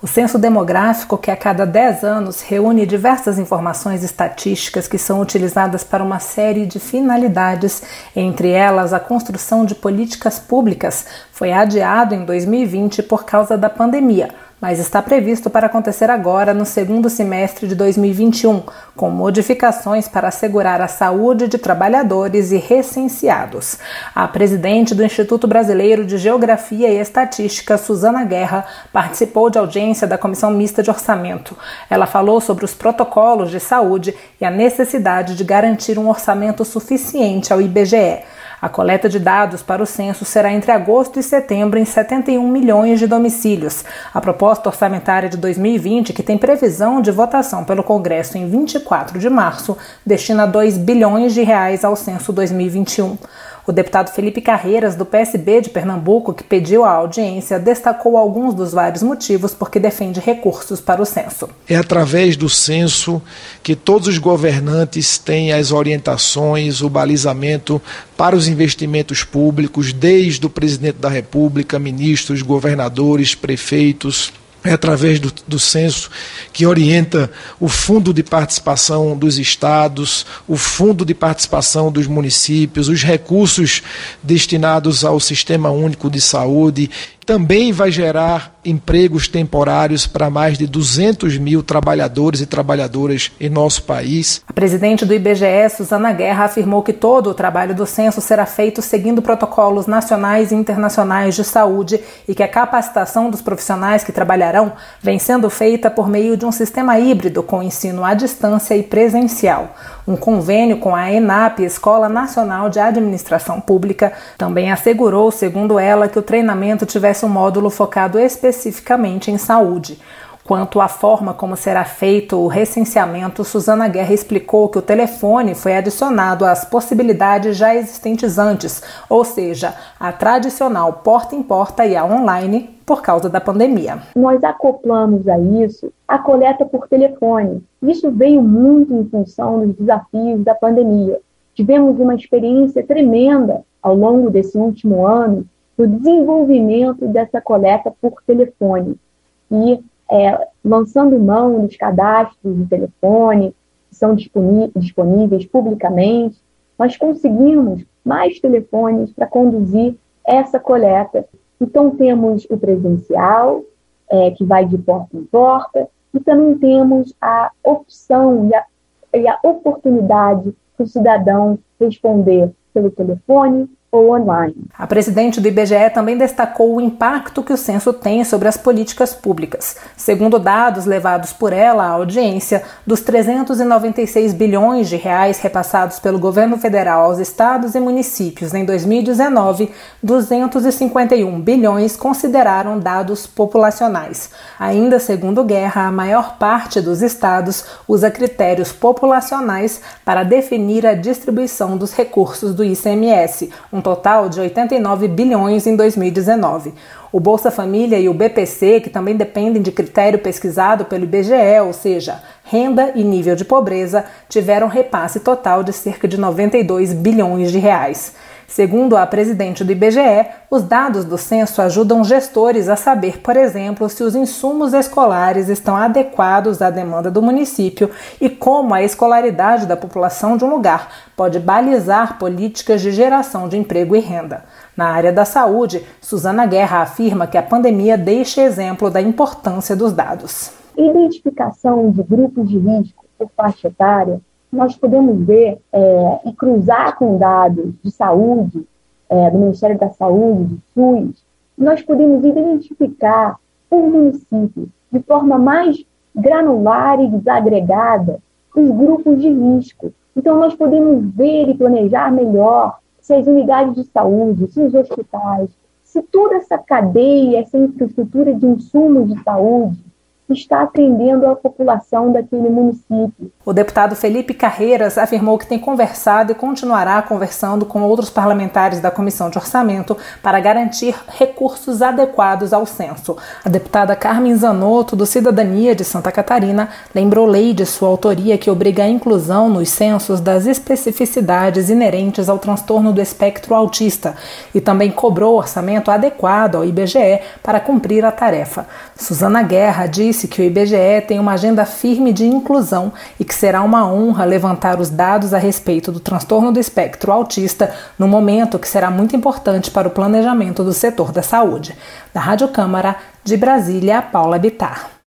O censo demográfico, que a cada 10 anos reúne diversas informações estatísticas que são utilizadas para uma série de finalidades, entre elas a construção de políticas públicas, foi adiado em 2020 por causa da pandemia, mas está previsto para acontecer agora no segundo semestre de 2021, com modificações para assegurar a saúde de trabalhadores e recenseados. A presidente do Instituto Brasileiro de Geografia e Estatística, Suzana Guerra, participou de audiência da Comissão Mista de Orçamento. Ela falou sobre os protocolos de saúde e a necessidade de garantir um orçamento suficiente ao IBGE. A coleta de dados para o censo será entre agosto e setembro em 71 milhões de domicílios. A proposta orçamentária de 2020, que tem previsão de votação pelo Congresso em 24 de março, destina 2 bilhões de reais ao censo 2021. O deputado Felipe Carreiras, do PSB de Pernambuco, que pediu a audiência, destacou alguns dos vários motivos por que defende recursos para o censo. É através do censo que todos os governantes têm as orientações, o balizamento para os investimentos públicos, desde o presidente da República, ministros, governadores, prefeitos. É através do censo que orienta o fundo de participação dos estados, o fundo de participação dos municípios, os recursos destinados ao Sistema Único de Saúde. Também vai gerar empregos temporários para mais de 200 mil trabalhadores e trabalhadoras em nosso país. A presidente do IBGE, Suzana Guerra, afirmou que todo o trabalho do censo será feito seguindo protocolos nacionais e internacionais de saúde e que a capacitação dos profissionais que trabalharão vem sendo feita por meio de um sistema híbrido com ensino à distância e presencial. Um convênio com a ENAP, Escola Nacional de Administração Pública, também assegurou, segundo ela, que o treinamento tivesse um módulo focado especificamente em saúde. Quanto à forma como será feito o recenseamento, Suzana Guerra explicou que o telefone foi adicionado às possibilidades já existentes antes, ou seja, a tradicional porta em porta e a online, por causa da pandemia. Nós acoplamos a isso a coleta por telefone. Isso veio muito em função dos desafios da pandemia. Tivemos uma experiência tremenda ao longo desse último ano do desenvolvimento dessa coleta por telefone e lançando mão dos cadastros de telefone que são disponíveis publicamente, nós conseguimos mais telefones para conduzir essa coleta. Então temos o presencial, que vai de porta em porta, e também temos a opção e a oportunidade para o cidadão responder pelo telefone ou online. A presidente do IBGE também destacou o impacto que o censo tem sobre as políticas públicas. Segundo dados levados por ela à audiência, dos 396 bilhões de reais repassados pelo governo federal aos estados e municípios em 2019, 251 bilhões consideraram dados populacionais. Ainda segundo Guerra, a maior parte dos estados usa critérios populacionais para definir a distribuição dos recursos do ICMS, um total de 89 bilhões em 2019. O Bolsa Família e o BPC, que também dependem de critério pesquisado pelo IBGE, ou seja, renda e nível de pobreza, tiveram repasse total de cerca de 92 bilhões de reais. Segundo a presidente do IBGE, os dados do censo ajudam gestores a saber, por exemplo, se os insumos escolares estão adequados à demanda do município e como a escolaridade da população de um lugar pode balizar políticas de geração de emprego e renda. Na área da saúde, Suzana Guerra afirma que a pandemia deixa exemplo da importância dos dados. Identificação de grupos de risco por faixa etária, nós podemos ver e cruzar com dados de saúde, do Ministério da Saúde, do SUS, nós podemos identificar por município, de forma mais granular e desagregada, os grupos de risco. Então, nós podemos ver e planejar melhor se as unidades de saúde, se os hospitais, se toda essa cadeia, essa infraestrutura de insumos de saúde está atendendo a população daquele município. O deputado Felipe Carreiras afirmou que tem conversado e continuará conversando com outros parlamentares da Comissão de Orçamento para garantir recursos adequados ao censo. A deputada Carmen Zanotto, do Cidadania de Santa Catarina, lembrou lei de sua autoria que obriga a inclusão nos censos das especificidades inerentes ao transtorno do espectro autista e também cobrou orçamento adequado ao IBGE para cumprir a tarefa. Suzana Guerra disse que o IBGE tem uma agenda firme de inclusão e que será uma honra levantar os dados a respeito do transtorno do espectro autista no momento que será muito importante para o planejamento do setor da saúde. Da Rádio Câmara, de Brasília, Paula Bittar.